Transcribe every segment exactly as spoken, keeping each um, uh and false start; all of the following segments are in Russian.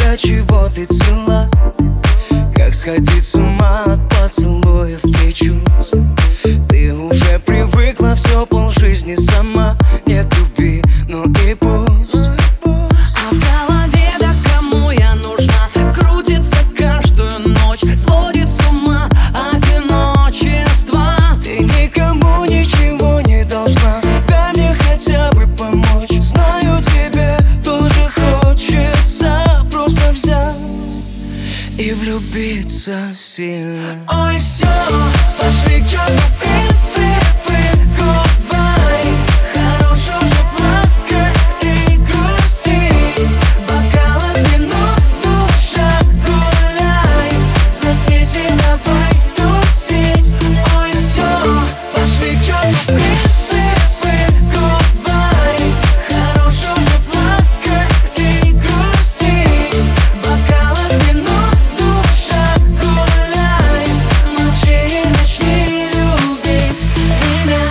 для чего ты цвела? Как сходить с ума от поцелуев и чувств? Ты уже привыкла, все полжизни сама. Нет любви, ну и пусть. А в голове, да кому я нужна? Крутится каждую ночь, сводит с ума одиночество. Ты никому ничего не должна, дай мне хотя бы помочь. Знаю, тебе тоже хочется просто взять и влюбиться сильно. Ой, все, пошли к черту принципы, goodbye. Хорош уже плакать и грустить. Бокалов вино, душа, гуляй. Заткнись и давай тусить. Ой, все, пошли к черту принципы, goodbye. Хорош уже плакать и грустить. Бокалов вино, душа, гуляй. Молчи и начни любить меня.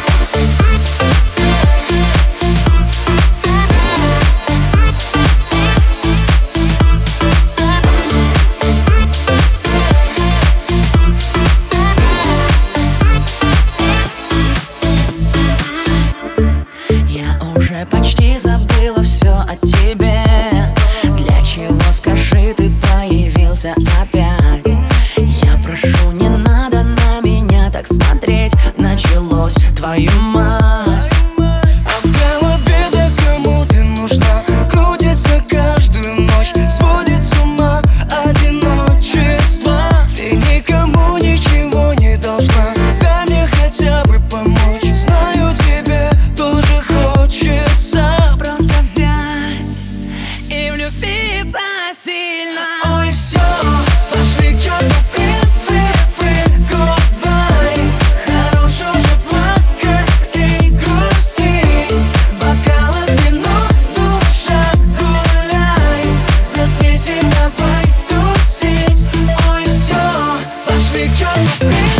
Я уже почти забыла все о тебе. Для чего, скажи, ты появился опять? Я прошу, не надо на меня так смотреть. Началось, твою мать. А в голове, да кому ты нужна? Крутится каждую ночь, сводит с ума одиночество. Ты никому ничего не должна, дай мне хотя бы помочь. Знаю, тебе тоже хочется Просто взять и влюбиться сильно. Ой, все, пошли к черту принципы, goodbye. Хорош уже плакать и грустить. Бокалов вино, душа, гуляй. Заткнись и давай тусить. Ой, все, пошли к черту принципы.